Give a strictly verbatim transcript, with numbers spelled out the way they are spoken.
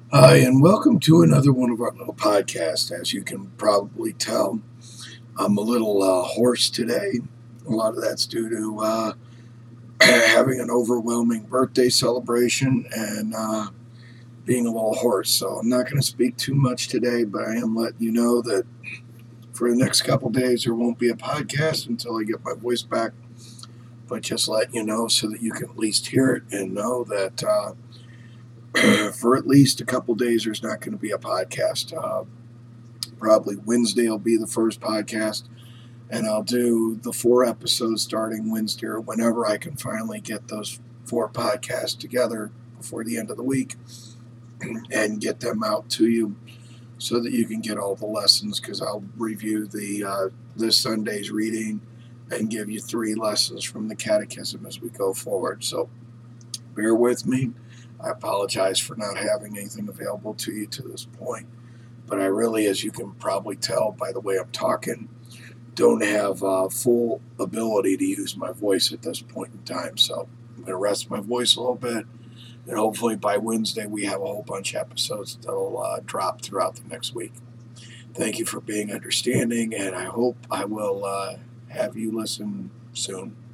Hi, and welcome to another one of our little podcasts. As you can probably tell, I'm a little uh, hoarse today. A lot of that's due to uh, having an overwhelming birthday celebration and uh, being a little hoarse. So I'm not going to speak too much today, but I am letting you know that for the next couple days there won't be a podcast until I get my voice back. But just let you know so that you can at least hear it and know that uh, for at least a couple days there's not going to be a podcast. Uh, Probably Wednesday will be the first podcast, and I'll do the four episodes starting Wednesday or whenever I can finally get those four podcasts together before the end of the week and get them out to you so that you can get all the lessons, because I'll review the uh, this Sunday's reading and give you three lessons from the catechism as we go forward. So bear with me. I apologize for not having anything available to you to this point. But I really, as you can probably tell by the way I'm talking, don't have uh, full ability to use my voice at this point in time. So I'm going to rest my voice a little bit. And hopefully by Wednesday we have a whole bunch of episodes that'll uh, drop throughout the next week. Thank you for being understanding, and I hope I will uh, have you listen soon.